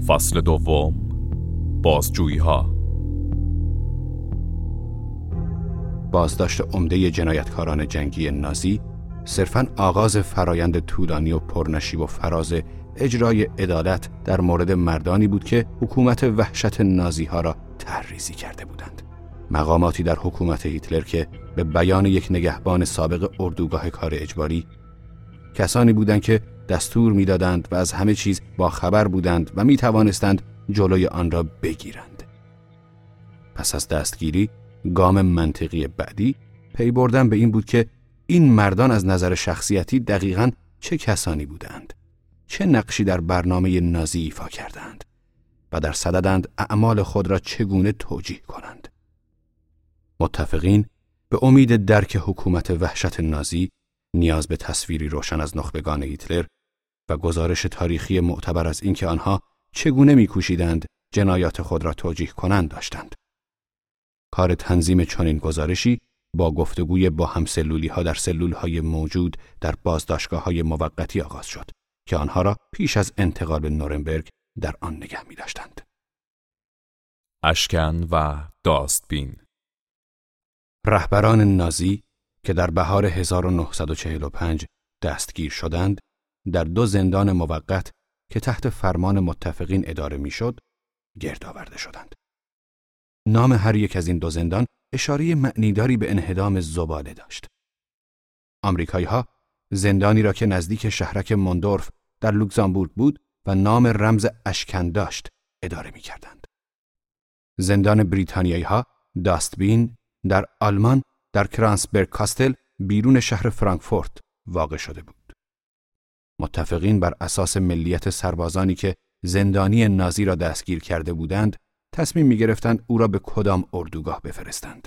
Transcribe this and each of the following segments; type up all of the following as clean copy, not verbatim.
فصل دوم، بازجویی‌ها. بازداشت عمده جنایتکاران جنگی نازی صرفاً آغاز فرایند طولانی و پرنشیب و فراز اجرای عدالت در مورد مردانی بود که حکومت وحشت نازی‌ها را طرح‌ریزی کرده بودند. مقاماتی در حکومت هیتلر که به بیان یک نگهبان سابق اردوگاه کار اجباری، کسانی بودند که دستور می‌دادند و از همه چیز با خبر بودند و می‌توانستند جلوی آن را بگیرند. پس از دستگیری، گام منطقی بعدی پی بردن به این بود که این مردان از نظر شخصیتی دقیقاً چه کسانی بودند، چه نقشی در برنامه نازی ایفا کردند و در صددند اعمال خود را چگونه توجیه کنند. متفقین به امید درک حکومت وحشت نازی نیاز به تصویری روشن از نخبگان هیتلر و گزارش تاریخی معتبر از اینکه آنها چگونه می‌کوشیدند جنایات خود را توجیه کنند داشتند. کار تنظیم چنین گزارشی با گفتگوی با همسلولی‌ها در سلول‌های موجود در بازداشتگاه‌های موقتی آغاز شد که آنها را پیش از انتقال به نورنبرگ در آن نگه می‌داشتند. اشکن و داستبین. رهبران نازی که در بهار 1945 دستگیر شدند، در 2 زندان موقت که تحت فرمان متفقین اداره میشد، گرد آورده شدند. نام هر یک از این 2 زندان اشاره معنیداری به انهدام زباله داشت. آمریکایی‌ها زندانی را که نزدیک شهرک موندورف در لوکزامبورگ بود و نام رمز اشکن داشت اداره می‌کردند. زندان بریتانیایی‌ها داستبین در آلمان در کرانسبرگ کاستل بیرون شهر فرانکفورت واقع شده بود. متفقین بر اساس ملیت سربازانی که زندانی نازی را دستگیر کرده بودند تصمیم می‌گرفتند او را به کدام اردوگاه بفرستند.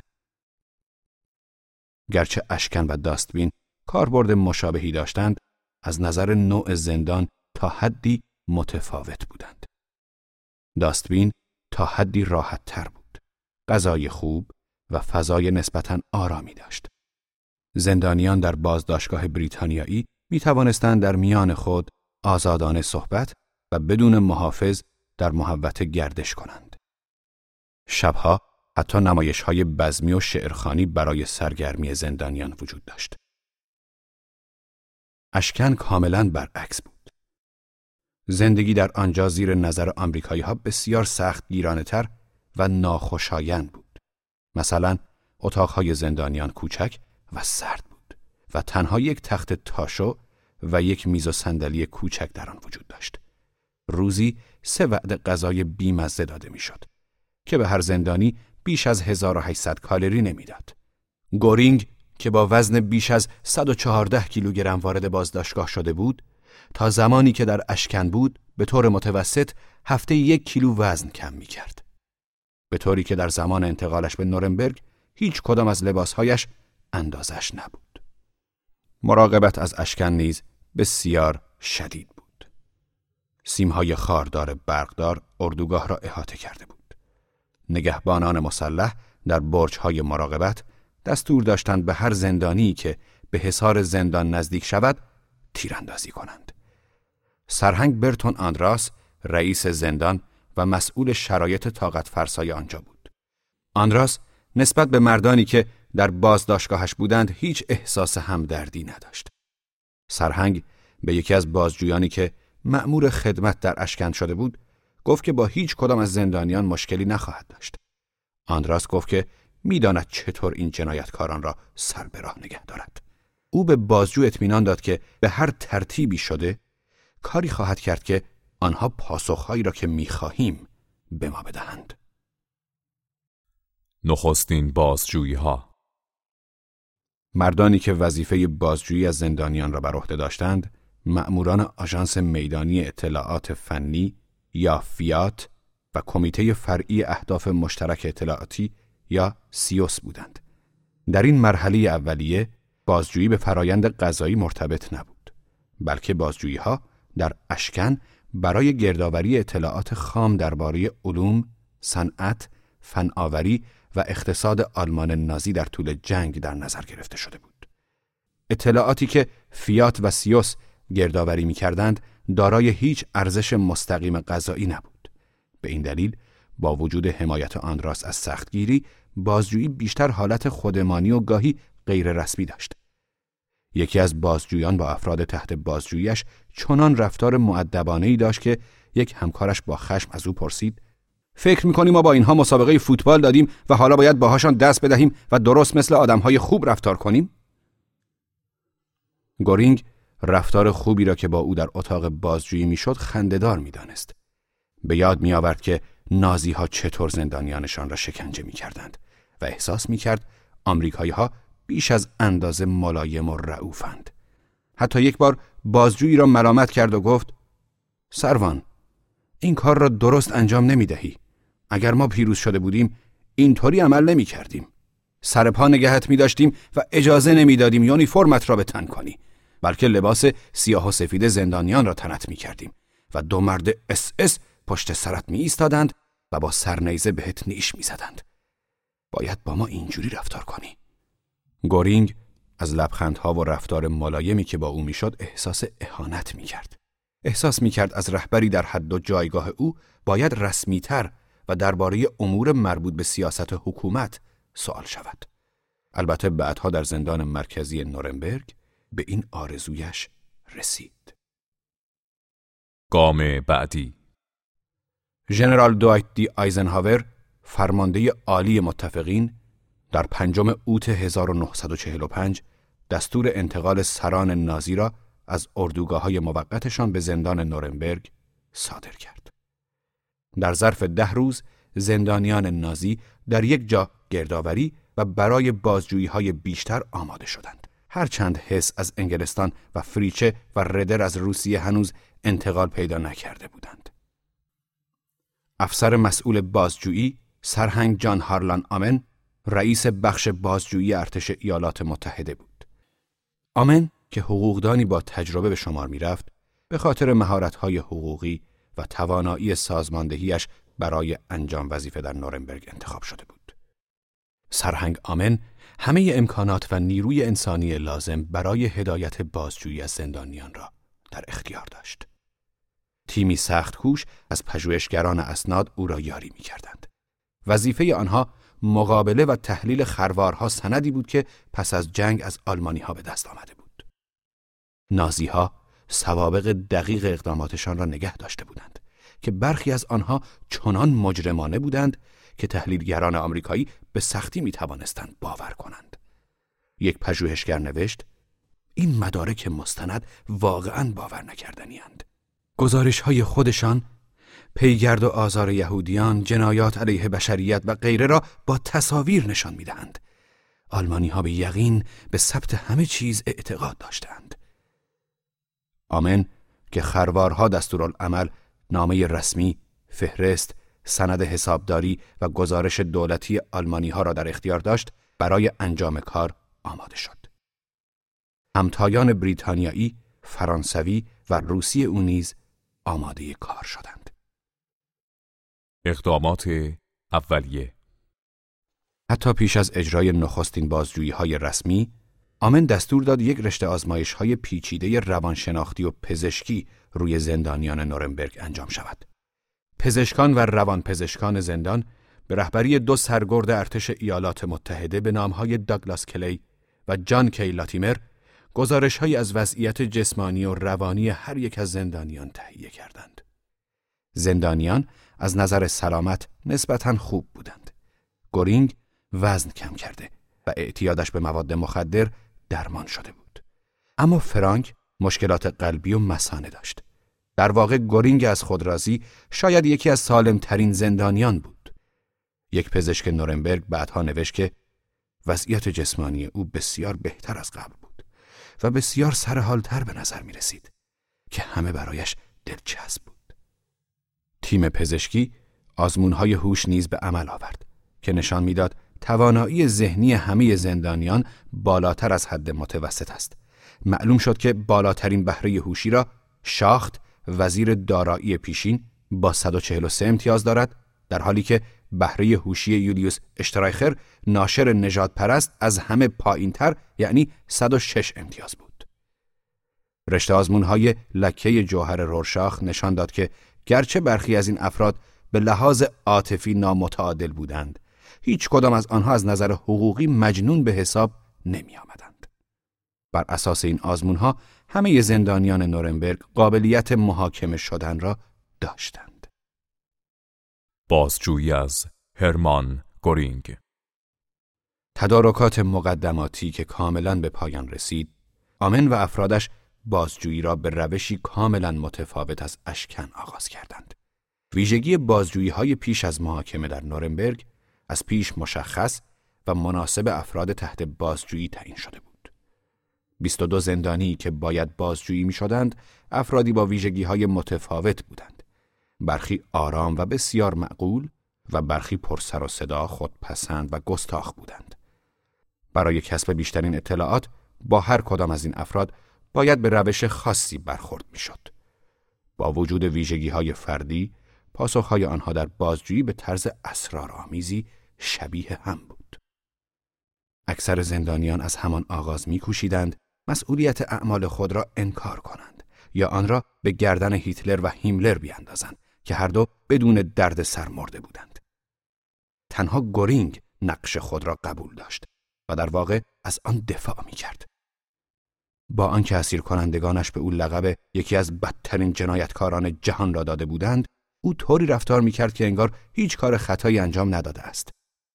گرچه اشکن و داستبین کاربرد مشابهی داشتند، از نظر نوع زندان تا حدی متفاوت بودند. داستبین تا حدی راحت تر بود، غذای خوب و فضای نسبتاً آرامی داشت. زندانیان در بازداشتگاه بریتانیایی می توانستند در میان خود آزادانه صحبت و بدون محافظ در محوطه گردش کنند. شبها حتی نمایش‌های بزمی و شعرخوانی برای سرگرمی زندانیان وجود داشت. اشکن کاملاً برعکس بود. زندگی در آنجا زیر نظر آمریکایی‌ها بسیار سخت گیرانه‌تر و ناخوشایند بود. مثلا اتاقهای زندانیان کوچک و سرد بود و تنها یک تخت تاشو و یک میز و صندلی کوچک در آن وجود داشت. روزی 3 وعده غذای بی‌مزه داده میشد که به هر زندانی بیش از 1800 کالری نمیداد. گورینگ که با وزن بیش از 114 کیلوگرم وارد بازداشتگاه شده بود، تا زمانی که در اشکن بود به طور متوسط هفته 1 کیلو وزن کم می‌کرد. به طوری که در زمان انتقالش به نورنبرگ هیچ کدام از لباسهایش اندازش نبود. مراقبت از اشکن نیز بسیار شدید بود. سیمهای خاردار برقدار اردوگاه را احاطه کرده بود. نگهبانان مسلح در برج‌های مراقبت دستور داشتند به هر زندانی که به حصار زندان نزدیک شود تیراندازی کنند. سرهنگ برتون آندراس رئیس زندان و مسئول شرایط طاقت فرسای آنجا بود. آندراس نسبت به مردانی که در بازداشتگاهش بودند هیچ احساس همدردی نداشت. سرهنگ به یکی از بازجویانی که مأمور خدمت در اشکن شده بود گفت که با هیچ کدام از زندانیان مشکلی نخواهد داشت. آندراس گفت که می‌داند چطور این جنایتکاران را سر به راه نگه دارد. او به بازجو اطمینان داد که به هر ترتیبی شده کاری خواهد کرد که آنها پاسخهایی را که می‌خواهیم به ما بدهند. نخستین بازجویی‌ها. مردانی که وظیفه بازجویی از زندانیان را بر عهده داشتند، مأموران آژانس میدانی اطلاعات فنی یا فیات و کمیته فرعی اهداف مشترک اطلاعاتی یا سیوس بودند. در این مرحله اولیه بازجویی به فرایند قضایی مرتبط نبود، بلکه بازجویی‌ها در اشکن برای گردآوری اطلاعات خام درباره علوم، صنعت، فناوری و اقتصاد آلمان نازی در طول جنگ در نظر گرفته شده بود. اطلاعاتی که فیات و سیوس گردآوری می‌کردند دارای هیچ ارزش مستقیم قضایی نبود، به این دلیل با وجود حمایت آندراس از سختگیری، بازجویی بیشتر حالت خودمانی و گاهی غیر رسمی داشت. یکی از بازجویان با افراد تحت بازجوییش چنان رفتار مؤدبانه‌ای داشت که یک همکارش با خشم از او پرسید: فکر می‌کنی ما با اینها مسابقه فوتبال دادیم و حالا باید باهاشان دست بدهیم و درست مثل آدم‌های خوب رفتار کنیم؟ گورینگ رفتار خوبی را که با او در اتاق بازجویی میشد خنده‌دار می‌دانست. به یاد می‌آورد که نازی‌ها چطور زندانیانشان را شکنجه می‌کردند و احساس می‌کرد آمریکایی‌ها بیش از اندازه ملایم و رئوفند. حتی یک بار بازجویی را ملامت کرد و گفت: سروان، این کار را درست انجام نمی‌دهی. اگر ما پیروز شده بودیم اینطوری عمل نمی‌کردیم. سر پا نگهت می‌داشتیم و اجازه نمی‌دادیم یونیفرمت را به تن کنی، بلکه لباس سیاه و سفید زندانیان را تنت می‌کردیم و 2 مرد SS پشت سرت می‌ایستادند و با سرنیزه بهت نیش می‌زدند. باید با ما اینجوری رفتار کنی. گورینگ از لبخندها و رفتار ملایمی که با او میشد احساس اهانت می‌کرد. احساس می‌کرد از رهبری در حد و جایگاه او باید رسمی‌تر و درباره امور مربوط به سیاست حکومت سوال شود. البته بعدها در زندان مرکزی نورنبرگ به این آرزویش رسید. گام بعدی. ژنرال دوایت دی آیزنهاور، فرمانده عالی متفقین، در 5 اوت 1945 دستور انتقال سران نازی را از اردوگاه‌های موقتشان به زندان نورنبرگ صادر کرد. در ظرف 10 روز زندانیان نازی در یک جا گردآوری و برای بازجویی‌های بیشتر آماده شدند. هرچند هس از انگلستان و فریچه و ردر از روسیه هنوز انتقال پیدا نکرده بودند. افسر مسئول بازجویی، سرهنگ جان هارلان آمن، رئیس بخش بازجویی ارتش ایالات متحده بود. آمن که حقوقدانی با تجربه به شمار می رفت، به خاطر مهارت‌های حقوقی و توانایی سازماندهیش برای انجام وظیفه در نورنبرگ انتخاب شده بود. سرهنگ آمن همه امکانات و نیروی انسانی لازم برای هدایت بازجویی از زندانیان را در اختیار داشت. تیمی سخت کوش از پژوهشگران اسناد او را یاری می کردند. وظیفه آنها مقابله و تحلیل خروارها سندی بود که پس از جنگ از آلمانی‌ها به دست آمده بود. نازی‌ها سوابق دقیق اقداماتشان را نگه داشته بودند که برخی از آنها چنان مجرمانه بودند که تحلیلگران آمریکایی به سختی می‌توانستند باور کنند. یک پژوهشگر نوشت: این مدارک مستند واقعاً باور نکردنی‌اند. گزارش‌های خودشان پیگرد و آزار یهودیان، جنایات علیه بشریت و غیره را با تصاویر نشان می‌دهند. آلمانی‌ها به یقین به ثبت همه چیز اعتقاد داشتند. آمن که خروارها دستورالعمل، نامه رسمی، فهرست، سند حسابداری و گزارش دولتی آلمانی‌ها را در اختیار داشت، برای انجام کار آماده شد. همتایان بریتانیایی، فرانسوی و روسی او نیز آماده کار شدند. اقدامات اولیه. حتی پیش از اجرای نخستین بازجویی‌های رسمی، آمن دستور داد یک رشته آزمایش‌های پیچیده روانشناختی و پزشکی روی زندانیان نورنبرگ انجام شود. پزشکان و روانپزشکان زندان به رهبری 2 سرگرد ارتش ایالات متحده به نام‌های داگلاس کلی و جان کی لاتیمر گزارش‌هایی از وضعیت جسمانی و روانی هر یک از زندانیان تهیه کردند. زندانیان از نظر سلامت نسبتاً خوب بودند. گورینگ وزن کم کرده و اعتیادش به مواد مخدر درمان شده بود. اما فرانک مشکلات قلبی و مثانه داشت. در واقع گورینگ از خود راضی شاید یکی از سالمترین زندانیان بود. یک پزشک نورنبرگ بعدها نوشت که وضعیت جسمانی او بسیار بهتر از قبل بود و بسیار سرحالتر به نظر می رسید که همه برایش دلچسب بود. تیم پزشکی آزمون‌های هوش نیز به عمل آورد که نشان می‌داد توانایی ذهنی همه زندانیان بالاتر از حد متوسط است. معلوم شد که بالاترین بهره هوشی را شاخت، وزیر دارایی پیشین، با 143 امتیاز دارد، در حالی که بهره هوشی یولیوس اشترایخر، ناشر نژادپرست، از همه پایین‌تر، یعنی 106 امتیاز بود. رشته آزمون‌های لکه جوهر رورشاخ نشان داد که گرچه برخی از این افراد به لحاظ عاطفی نامتعادل بودند. هیچ کدام از آنها از نظر حقوقی مجنون به حساب نمی آمدند. بر اساس این آزمونها همه زندانیان نورنبرگ قابلیت محاکمه شدن را داشتند. بازجویی از هرمان گورینگ. تدارکات مقدماتی که کاملاً به پایان رسید، آمن و افرادش بازجویی را به روشی کاملاً متفاوت از اشکن آغاز کردند. ویژگی بازجویی‌های پیش از محاکمه در نورنبرگ از پیش مشخص و مناسب افراد تحت بازجویی تعیین شده بود. 22 زندانی که باید بازجویی می‌شدند، افرادی با ویژگی‌های متفاوت بودند. برخی آرام و بسیار معقول و برخی پرسر و صدا، خودپسند و گستاخ بودند. برای کسب بیشترین اطلاعات با هر کدام از این افراد باید به روش خاصی برخورد می‌شد. با وجود ویژگی‌های فردی، پاسخ‌های آنها در بازجویی به طرز اسرارآمیزی شبیه هم بود. اکثر زندانیان از همان آغاز می‌کوشیدند مسئولیت اعمال خود را انکار کنند یا آن را به گردن هیتلر و هیملر بیاندازند که هر دو بدون درد سر مرده بودند. تنها گورینگ نقش خود را قبول داشت و در واقع از آن دفاع می‌کرد. با آنکه اسیر کنندگانش به او لقب یکی از بدترین جنایتکاران جهان را داده بودند، او طوری رفتار می‌کرد که انگار هیچ کار خطایی انجام نداده است.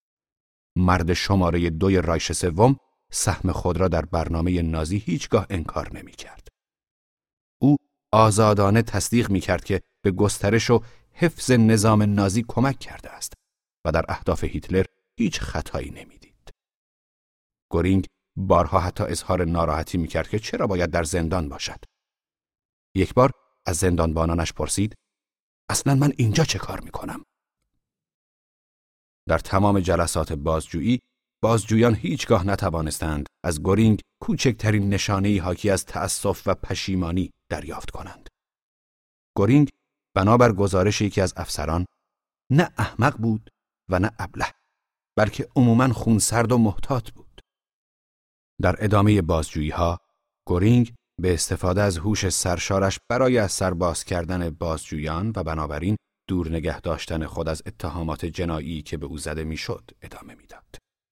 مرد شماره 2 رایش سوم سهم خود را در برنامه نازی هیچگاه انکار نمی‌کرد. او آزادانه تصدیق می‌کرد که به گسترش و حفظ نظام نازی کمک کرده است و در اهداف هیتلر هیچ خطایی نمی‌دید. گورینگ بارها حتی اظهار ناراحتی می‌کرد که چرا باید در زندان باشد. یک بار از زندانبانانش پرسید: اصلاً من اینجا چه کار می‌کنم؟ در تمام جلسات بازجویی، بازجویان هیچگاه نتوانستند از گورینگ کوچکترین نشانه‌ای حاکی از تأسف و پشیمانی دریافت کنند. گورینگ بنابر گزارش یکی از افسران نه احمق بود و نه ابله، بلکه عموماً خونسرد و محتاط بود. در ادامه بازجویی‌ها، گورینگ به استفاده از هوش سرشارش برای از سر باز کردن بازجویان و بنابراین دور نگه داشتن خود از اتهامات جنایی که به او زده میشد ادامه میداد.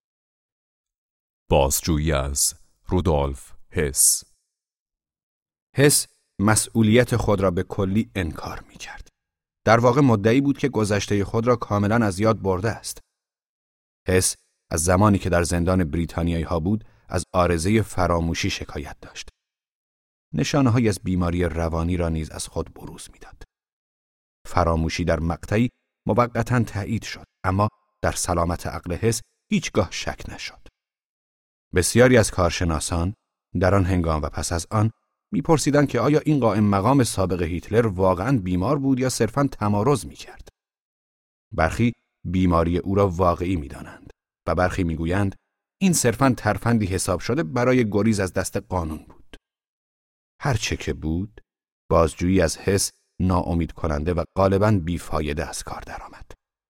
بازجویی از رودولف هس. هس مسئولیت خود را به کلی انکار میکرد. در واقع مدعی بود که گذشته خود را کاملا از یاد برده است. هس از زمانی که در زندان بریتانیایی ها بود از عارضه فراموشی شکایت داشت. نشانه‌هایی از بیماری روانی را نیز از خود بروز میداد. فراموشی در مقطعی موقتاً تایید شد، اما در سلامت عقل هس هیچگاه شک نشد. بسیاری از کارشناسان در آن هنگام و پس از آن می‌پرسیدند که آیا این قائم مقام سابق هیتلر واقعاً بیمار بود یا صرفاً تمارض می‌کرد. برخی بیماری او را واقعی می‌دانند و برخی می‌گویند این صرفاً ترفندی حساب شده برای گریز از دست قانون بود. هر چه که بود، بازجویی از هس ناامید کننده و غالباً بیفایده از کار درآمد.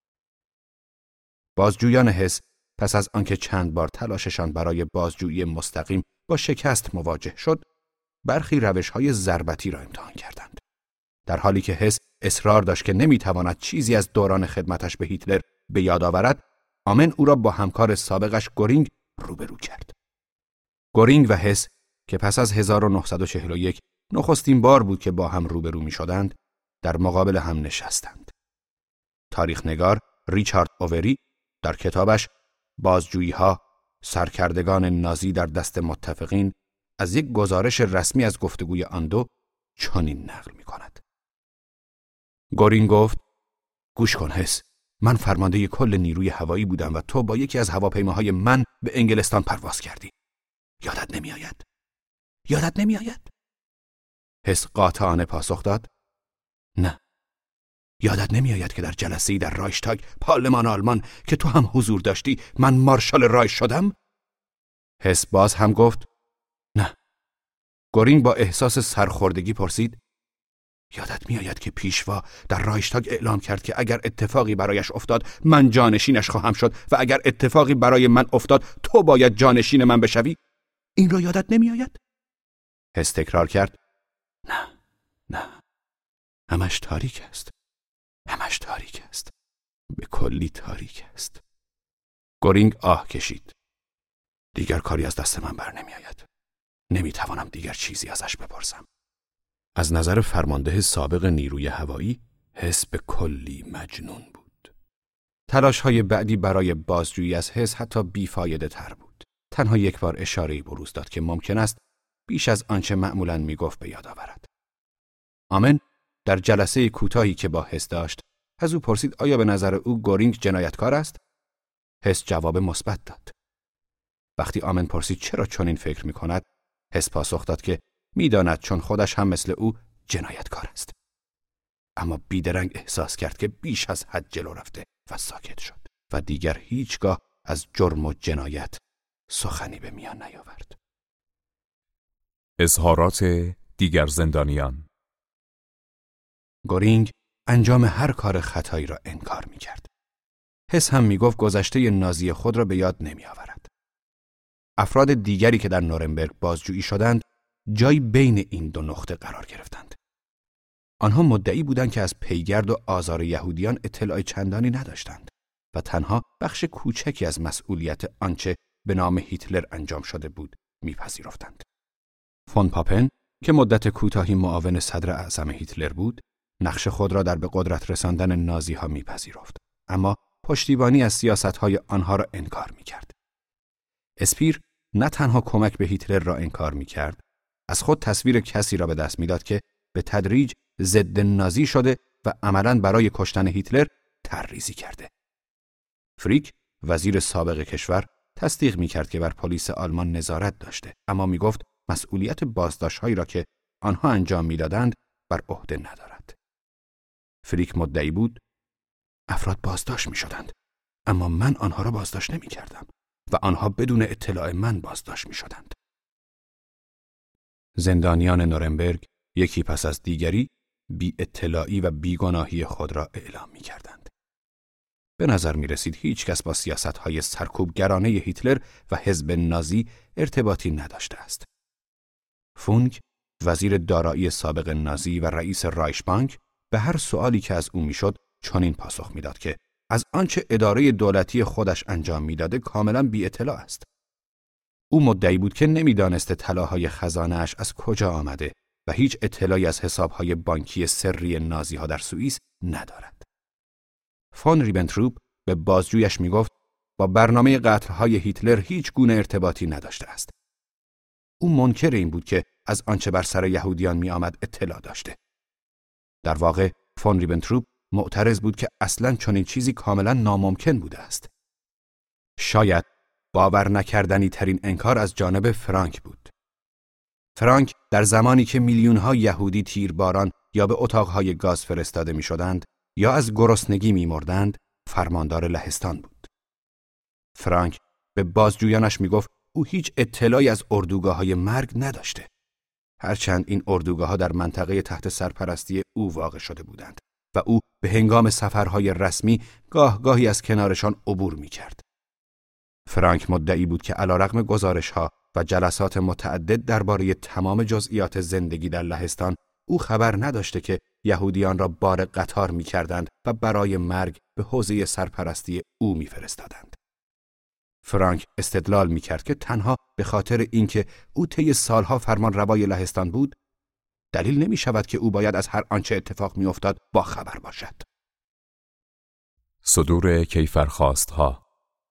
بازجویان هس پس از آنکه چند بار تلاششان برای بازجویی مستقیم با شکست مواجه شد، برخی روش‌های ضربتی را امتحان کردند. در حالی که هس اصرار داشت که نمی‌تواند چیزی از دوران خدمتش به هیتلر به یاد آورد، آمن او را با همکار سابقش گورینگ روبرو کرد. گورینگ و هس که پس از 1941 نخستین بار بود که با هم روبرو می‌شدند، در مقابل هم نشستند. تاریخ‌نگار ریچارد اووری در کتابش بازجویی‌ها، سرکردگان نازی در دست متفقین از یک گزارش رسمی از گفتگوی آن دو چنین نقل می‌کند. گورینگ گفت: گوش کن هس، من فرمانده کل نیروی هوایی بودم و تو با یکی از هواپیماهای من به انگلستان پرواز کردی. یادت نمی‌آید؟ یادت نمی‌آید؟ هس قاطعانه پاسخ داد: نه. یادت نمی‌آید که در جلسه‌ای در رایشتاگ پارلمان آلمان که تو هم حضور داشتی من مارشال رایش شدم؟ هس باز هم گفت: نه. گورینگ با احساس سرخوردگی پرسید: یادت می‌آید که پیشوا در رایشتاگ اعلام کرد که اگر اتفاقی برایش افتاد من جانشینش خواهم شد و اگر اتفاقی برای من افتاد تو باید جانشین من بشوی؟ این را یادت نمی‌آید؟ هس تکرار کرد: نه. همش تاریک است. همش تاریک است. به کلی تاریک است. گورینگ آه کشید. دیگر کاری از دست من بر نمی آید. نمی توانم دیگر چیزی ازش بپرسم. از نظر فرمانده سابق نیروی هوایی، هس به کلی مجنون بود. تلاش‌های بعدی برای بازجویی از هس حتی بیفایده تر بود. تنها یک بار اشاره‌ای بروز داد که ممکن است بیش از آنچه معمولاً میگفت به یاد آورد. آمن در جلسه کوتاهی که با هس داشت، از او پرسید آیا به نظر او گورینگ جنایتکار است؟ هس جواب مثبت داد. وقتی آمن پرسید چرا چنین فکر می‌کند، هس پاسخ داد که می‌داند چون خودش هم مثل او جنایتکار است. اما بیدرنگ احساس کرد که بیش از حد جلو رفته و ساکت شد و دیگر هیچگاه از جرم و جنایت سخنی به میان نیاورد. اظهارات دیگر زندانیان. گورینگ انجام هر کار خطایی را انکار می‌کرد. هس هم می‌گفت گذشته نازی خود را به یاد نمی‌آورد. افراد دیگری که در نورنبرگ بازجویی شدند، جایی بین این دو نقطه قرار گرفتند. آنها مدعی بودند که از پیگرد و آزار یهودیان اطلاع چندانی نداشتند و تنها بخش کوچکی از مسئولیت آنچه به نام هیتلر انجام شده بود میپذیرفتند. فون پاپن که مدت کوتاهی معاون صدر اعظم هیتلر بود، نقش خود را در به قدرت رساندن نازی‌ها میپذیرفت، اما پشتیبانی از سیاست‌های آنها را انکار میکرد. اسپیر نه تنها کمک به هیتلر را انکار میکرد، از خود تصویر کسی را به دست میداد که به تدریج ضد نازی شده و عملاً برای کشتن هیتلر طرح‌ریزی کرده. فریک وزیر سابق کشور تصدیق می‌کرد که بر پلیس آلمان نظارت داشته، اما می‌گفت مسئولیت بازداشت‌هایی را که آنها انجام می‌دادند بر عهده ندارد. فریک مدعی بود افراد بازداشت می‌شدند، اما من آنها را بازداشت نمی‌کردم و آنها بدون اطلاع من بازداشت می‌شدند. زندانیان نورنبرگ یکی پس از دیگری بی اطلاعی و بیگناهی خود را اعلام می کردند. به نظر می رسید هیچ کس با سیاست‌های سرکوبگرانه هیتلر و حزب نازی ارتباطی نداشته است. فونک، وزیر دارایی سابق نازی و رئیس رایشبانک، به هر سؤالی که از او میشد چنین پاسخ میداد که از آنچه اداره دولتی خودش انجام میداده کاملا بی اطلاع است. او مدعی بود که نمیدانسته طلاهای خزانه‌اش از کجا آمده و هیچ اطلاعی از حسابهای بانکی سری نازی‌ها در سوئیس ندارد. فون ریبنتروپ به بازجویش میگفت با برنامه قتل‌های هیتلر هیچ گونه ارتباطی نداشته است. او منکر این بود که از آنچه بر سر یهودیان می‌آمد اطلاع داشته. در واقع فون ریبنتروپ معترض بود که اصلاً چنین چیزی کاملاً ناممکن بوده است. شاید باور نکردنی ترین انکار از جانب فرانک بود. فرانک در زمانی که میلیون‌ها یهودی تیرباران یا به اتاق‌های گاز فرستاده می‌شدند یا از گرسنگی می‌مردند، فرماندار لهستان بود. فرانک به بازجویانش می‌گفت او هیچ اطلاعی از اردوگاه‌های مرگ نداشته، هرچند این اردوگاه‌ها در منطقه تحت سرپرستی او واقع شده بودند و او به هنگام سفرهای رسمی گاهی از کنارشان عبور می‌کرد. فرانک مدعی بود که علیرغم گزارش‌ها و جلسات متعدد درباره تمام جزئیات زندگی در لهستان، او خبر نداشته که یهودیان را بار قطار می‌کردند و برای مرگ به حوزه سرپرستی او می‌فرستادند. فرانک استدلال می‌کرد که تنها به خاطر اینکه او طی سالها فرمانروای لهستان بود، دلیل نمی‌شود که او باید از هر آنچه اتفاق می‌افتاد با خبر باشد. صدور کیفرخواست‌ها.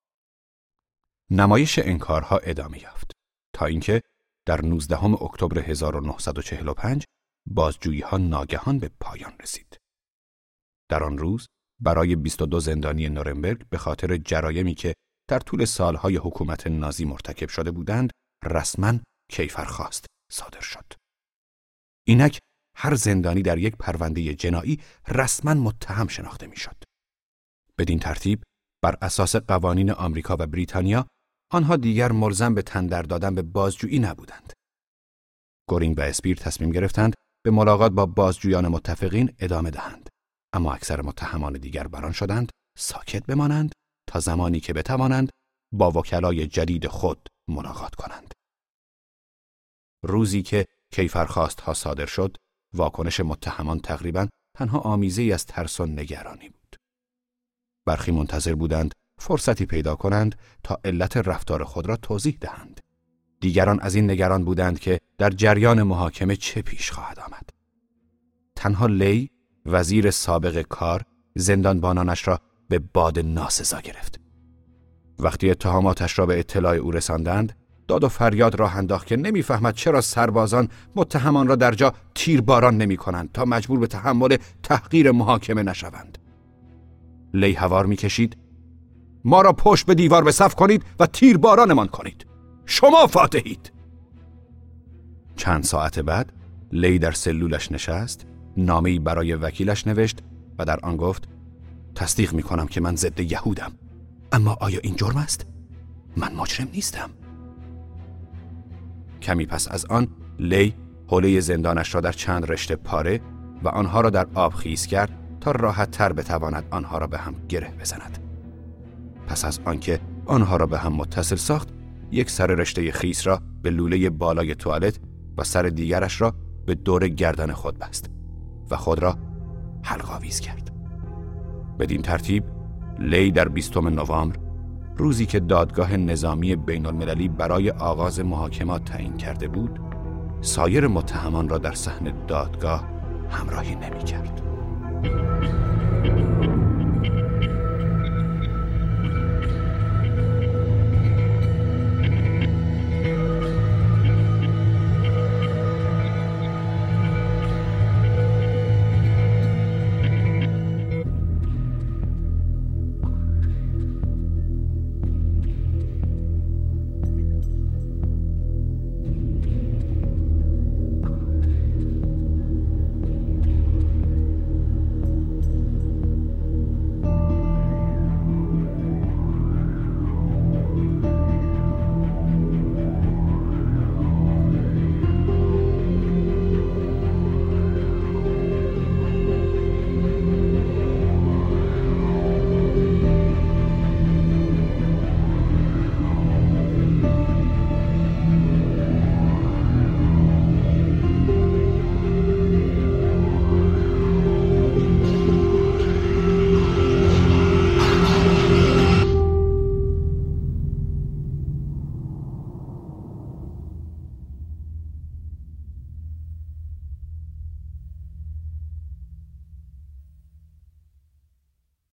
نمایش انکارها ادامه یافت تا اینکه در 19 اکتبر 1945 بازجویی‌ها ناگهان به پایان رسید. در آن روز برای 22 زندانی نورنبرگ به خاطر جرایمی که در طول سالهای حکومت نازی مرتکب شده بودند، رسما کیفرخواست صادر شد. اینک هر زندانی در یک پرونده جنایی رسما متهم شناخته میشد. بدین ترتیب بر اساس قوانین آمریکا و بریتانیا آنها دیگر ملزم به تن در دادن به بازجویی نبودند. گورینگ و اسپیر تصمیم گرفتند به ملاقات با بازجویان متفقین ادامه دهند، اما اکثر متهمان دیگر بران شدند ساکت بمانند تا زمانی که بتوانند با وکلای جدید خود ملاقات کنند. روزی که کیفرخواست‌ها صادر شد، واکنش متهمان تقریباً تنها آمیزه‌ای از ترس و نگرانی بود. برخی منتظر بودند فرصتی پیدا کنند تا علت رفتار خود را توضیح دهند. دیگران از این نگران بودند که در جریان محاکمه چه پیش خواهد آمد. تنها لی، وزیر سابق کار، زندانبانانش را به باد ناسزا گرفت. وقتی اتهاماتش را به اطلاع او رساندند، داد و فریاد راه انداخت که نمیفهمد چرا سربازان متهمان را در جا تیرباران نمی کنند تا مجبور به تحمل تحقیر محاکمه نشوند. لی هوار می کشید: ما را پشت به دیوار به صف کنید و تیربارانمان کنید. شما فاتحید. چند ساعت بعد لی در سلولش نشست، نامه‌ای برای وکیلش نوشت و در آن گفت: تصدیق می کنم که من ضد یهودم، اما آیا این جرم است؟ من مجرم نیستم. کمی پس از آن لی حوله زندانش را در چند رشته پاره و آنها را در آب خیس کرد تا راحت تر بتواند آنها را به هم گره بزند. پس از آنکه آنها را به هم متصل ساخت، یک سر رشته خیس را به لوله بالای توالت و سر دیگرش را به دور گردن خود بست و خود را حلق آویز کرد. بدین ترتیب لی در 20 نوامبر، روزی که دادگاه نظامی بین المللی برای آغاز محاکمات تعیین کرده بود، سایر متهمان را در صحن دادگاه همراهی نمی کرد.